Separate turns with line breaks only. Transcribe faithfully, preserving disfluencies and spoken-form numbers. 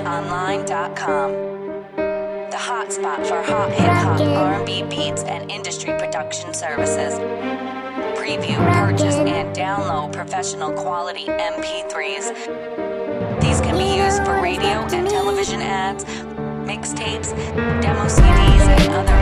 online dot com. The hotspot for hot hip-hop, R and B beats, and industry production services. Preview, purchase, and download professional quality M P threes. These can be used for radio and television ads, mixtapes, demo C Ds, and other